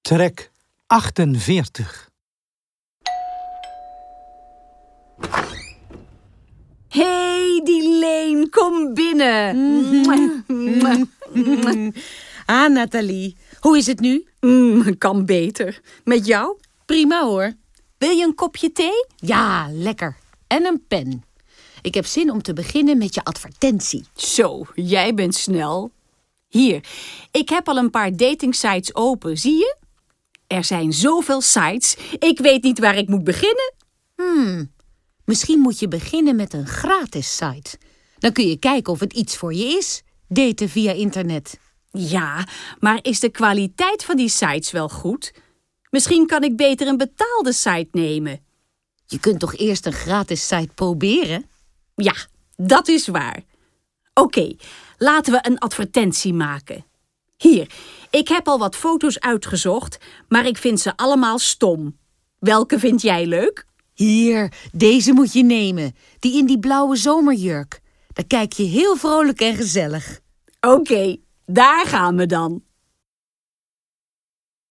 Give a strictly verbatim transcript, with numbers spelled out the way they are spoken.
Trek achtenveertig. Hey, Dileen, kom binnen. Mm-hmm. Ah, Nathalie, hoe is het nu? Mm, kan beter. Met jou? Prima hoor. Wil je een kopje thee? Ja, lekker. En een pen. Ik heb zin om te beginnen met je advertentie. Zo, jij bent snel. Hier, ik heb al een paar datingsites open, zie je? Er zijn zoveel sites, ik weet niet waar ik moet beginnen. Hmm, misschien moet je beginnen met een gratis site. Dan kun je kijken of het iets voor je is, daten via internet. Ja, maar is de kwaliteit van die sites wel goed? Misschien kan ik beter een betaalde site nemen. Je kunt toch eerst een gratis site proberen? Ja, dat is waar. Oké, okay, laten we een advertentie maken. Hier, ik heb al wat foto's uitgezocht, maar ik vind ze allemaal stom. Welke vind jij leuk? Hier, deze moet je nemen. Die in die blauwe zomerjurk. Daar kijk je heel vrolijk en gezellig. Oké, okay, daar gaan we dan.